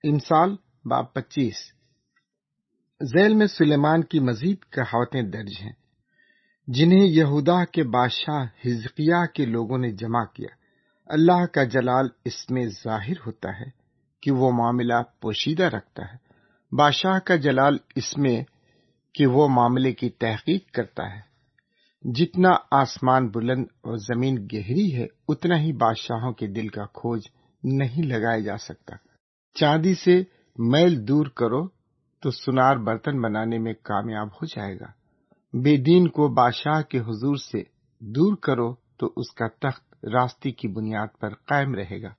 امثال باب 25 ذیل میں سلیمان کی مزید کہاوتیں درج ہیں جنہیں یہودا کے بادشاہ حزقیاہ کے لوگوں نے جمع کیا۔ اللہ کا جلال اس میں ظاہر ہوتا ہے کہ وہ معاملہ پوشیدہ رکھتا ہے۔ بادشاہ کا جلال اس میں کہ وہ معاملے کی تحقیق کرتا ہے۔ جتنا آسمان بلند اور زمین گہری ہے اتنا ہی بادشاہوں کے دل کا کھوج نہیں لگایا جا سکتا۔ چاندی سے میل دور کرو تو سنار برتن بنانے میں کامیاب ہو جائے گا۔ بے دین کو بادشاہ کے حضور سے دور کرو تو اس کا تخت راستے کی بنیاد پر قائم رہے گا۔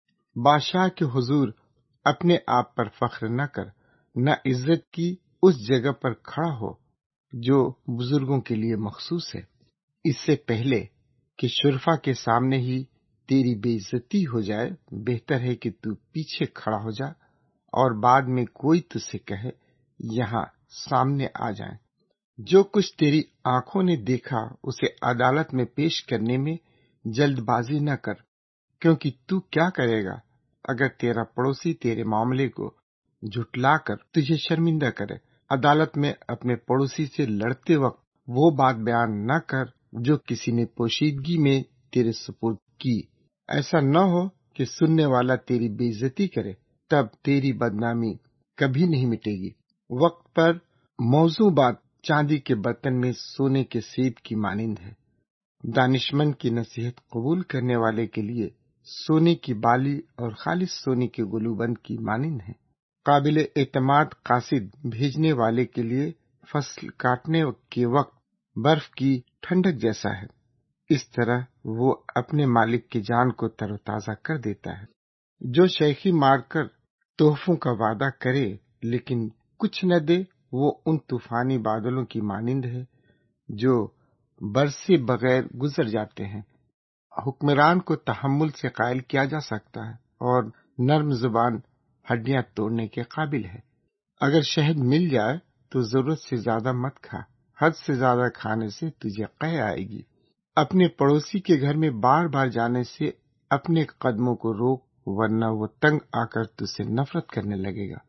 بادشاہ کے حضور اپنے آپ پر فخر نہ کر، نہ عزت کی اس جگہ پر کھڑا ہو جو بزرگوں کے لیے مخصوص ہے۔ اس سے پہلے کہ شرفا کے سامنے ہی تیری بے عزتی ہو جائے، بہتر ہے کہ تو پیچھے کھڑا ہو جا اور بعد میں کوئی تجھ سے کہے یہاں سامنے آ جائیں۔ جو کچھ تیری آنکھوں نے دیکھا اسے عدالت میں پیش کرنے میں جلد بازی نہ کر، کیونکہ تو کیا کرے گا اگر تیرا پڑوسی تیرے معاملے کو جھٹلا کر تجھے شرمندہ کرے۔ عدالت میں اپنے پڑوسی سے لڑتے وقت وہ بات بیان نہ کر جو کسی نے پوشیدگی میں تیرے سپرد کی، ایسا نہ ہو کہ سننے والا تیری بے عزتی کرے، تب تیری بدنامی کبھی نہیں مٹے گی۔ وقت پر موزوں بات چاندی کے برتن میں سونے کے سیب کی مانند ہے۔ دانشمند کی نصیحت قبول کرنے والے کے لیے سونے کی بالی اور خالص سونے کے گلوبند کی مانند ہے۔ قابل اعتماد قاصد بھیجنے والے کے لیے فصل کاٹنے کے وقت برف کی ٹھنڈک جیسا ہے۔ اس طرح وہ اپنے مالک کی جان کو تر و تازہ کر دیتا ہے۔ جو شیخی مار کر تحفوں کا وعدہ کرے لیکن کچھ نہ دے، وہ ان طوفانی بادلوں کی مانند ہے جو برسے بغیر گزر جاتے ہیں۔ حکمران کو تحمل سے قائل کیا جا سکتا ہے اور نرم زبان ہڈیاں توڑنے کے قابل ہے۔ اگر شہد مل جائے تو ضرورت سے زیادہ مت کھا، حد سے زیادہ کھانے سے تجھے قے آئے گی۔ اپنے پڑوسی کے گھر میں بار بار جانے سے اپنے قدموں کو روک، ورنہ وہ تنگ آ کر تجھ سے نفرت کرنے لگے گا۔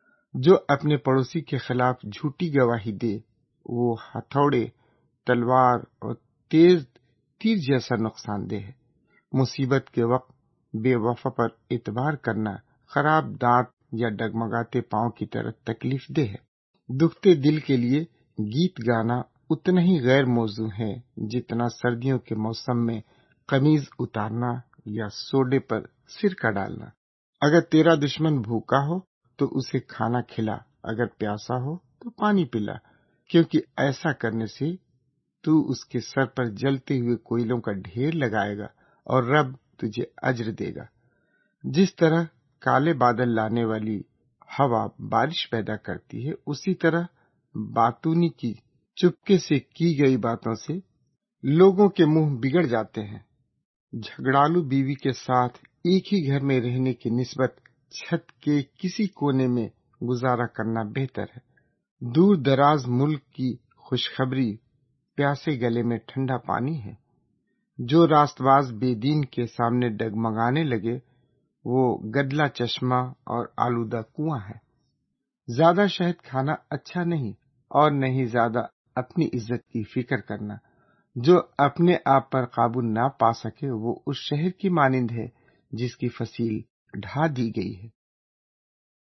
جو اپنے پڑوسی کے خلاف جھوٹی گواہی دے وہ ہتھوڑے، تلوار اور تیز تیر جیسا نقصان دہ ہے۔ مصیبت کے وقت بے وفا پر اعتبار کرنا خراب دانت یا ڈگمگاتے پاؤں کی طرح تکلیف دہ ہے۔ دکھتے دل کے لیے گیت گانا اتنا ہی غیر موزوں ہے جتنا سردیوں کے موسم میں قمیض اتارنا یا سوڈے پر سرکہ ڈالنا۔ اگر تیرا دشمن بھوکا ہو تو اسے کھانا کھلا، اگر پیاسا ہو تو پانی پلا، کیونکہ ایسا کرنے سے تو اس کے سر پر جلتے ہوئے کوئلوں کا ڈھیر لگائے گا اور رب تجھے اجر دے گا۔ جس طرح کالے بادل لانے والی ہوا بارش پیدا کرتی ہے، اسی طرح باتونی کی چپکے سے کی گئی باتوں سے لوگوں کے منہ بگڑ جاتے ہیں۔ جھگڑالو بیوی کے ساتھ ایک ہی گھر میں رہنے کی نسبت چھت کے کسی کونے میں گزارا کرنا بہتر ہے۔ دور دراز ملک کی خوشخبری پیاسے گلے میں ٹھنڈا پانی ہے۔ جو راست باز بے دین کے سامنے ڈگمگانے لگے وہ گدلا چشمہ اور آلودہ کنواں ہے۔ زیادہ شہد کھانا اچھا نہیں، اور نہ ہی زیادہ اپنی عزت کی فکر کرنا۔ جو اپنے آپ پر قابو نہ پا سکے وہ اس شہر کی مانند ہے جس کی فصیل ڈھا دی گئی ہے۔